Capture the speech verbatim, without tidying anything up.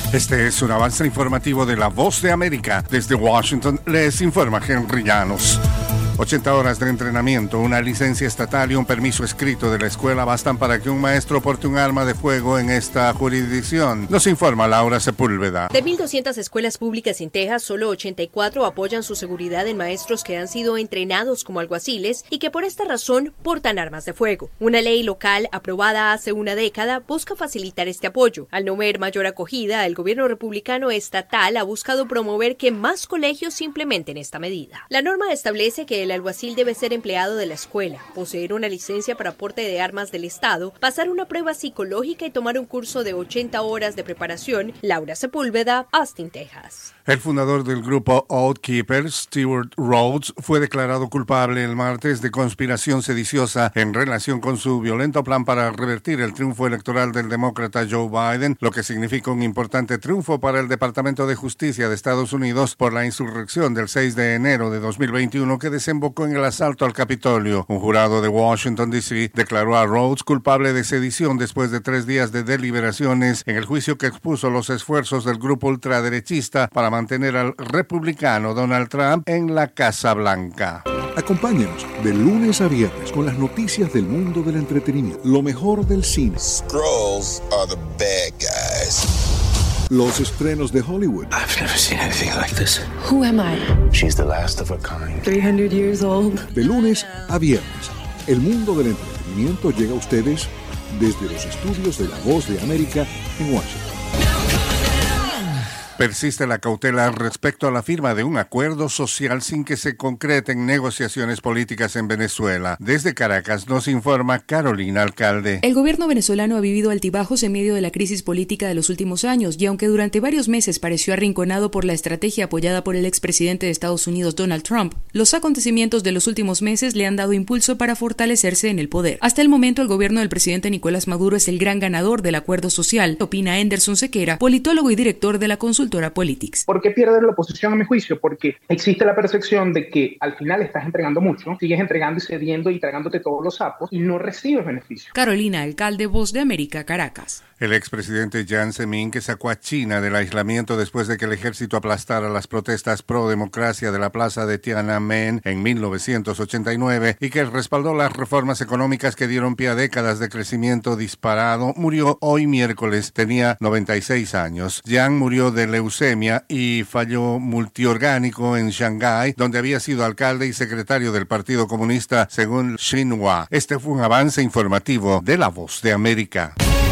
Este es un avance informativo de La Voz de América. Desde Washington les informa Henry Llanos. ochenta horas de entrenamiento, una licencia estatal y un permiso escrito de la escuela bastan para que un maestro porte un arma de fuego en esta jurisdicción. Nos informa Laura Sepúlveda. De mil doscientas escuelas públicas en Texas, solo ochenta y cuatro apoyan su seguridad en maestros que han sido entrenados como alguaciles y que por esta razón portan armas de fuego. Una ley local aprobada hace una década busca facilitar este apoyo. Al no ver mayor acogida, el gobierno republicano estatal ha buscado promover que más colegios implementen esta medida. La norma establece que el alguacil debe ser empleado de la escuela, poseer una licencia para porte de armas del Estado, pasar una prueba psicológica y tomar un curso de ochenta horas de preparación. Laura Sepúlveda, Austin, Texas. El fundador del grupo Oath Keepers, Stewart Rhodes, fue declarado culpable el martes de conspiración sediciosa en relación con su violento plan para revertir el triunfo electoral del demócrata Joe Biden, lo que significa un importante triunfo para el Departamento de Justicia de Estados Unidos por la insurrección del seis de enero de dos mil veintiuno que desembocó en el asalto al Capitolio. Un jurado de Washington, D C declaró a Rhodes culpable de sedición después de tres días de deliberaciones en el juicio que expuso los esfuerzos del grupo ultraderechista para mantener al republicano Donald Trump en la Casa Blanca. Acompáñanos de lunes a viernes con las noticias del mundo del entretenimiento, lo mejor del cine. Skrulls are the bad guys. Los estrenos de Hollywood. I've never seen anything like this. Who am I? She's the last of her kind. three hundred years old. De lunes a viernes, el mundo del entretenimiento llega a ustedes desde los estudios de La Voz de América en Washington. Persiste la cautela respecto a la firma de un acuerdo social sin que se concreten negociaciones políticas en Venezuela. Desde Caracas nos informa Carolina Alcalde. El gobierno venezolano ha vivido altibajos en medio de la crisis política de los últimos años y aunque durante varios meses pareció arrinconado por la estrategia apoyada por el expresidente de Estados Unidos Donald Trump, los acontecimientos de los últimos meses le han dado impulso para fortalecerse en el poder. Hasta el momento el gobierno del presidente Nicolás Maduro es el gran ganador del acuerdo social, opina Anderson Sequera, politólogo y director de la consultora Politics. ¿Por qué pierde la oposición a mi juicio? Porque existe la percepción de que al final estás entregando mucho, sigues entregando y cediendo y tragándote todos los sapos y no recibes beneficios. Carolina Alcalde, Voz de América, Caracas. El expresidente Jiang Zemin, que sacó a China del aislamiento después de que el ejército aplastara las protestas pro-democracia de la plaza de Tiananmen en mil novecientos ochenta y nueve y que respaldó las reformas económicas que dieron pie a décadas de crecimiento disparado, murió hoy miércoles. Tenía noventa y seis años. Jiang murió de leucemia y fallo multiorgánico en Shanghái, donde había sido alcalde y secretario del Partido Comunista, según Xinhua. Este fue un avance informativo de La Voz de América.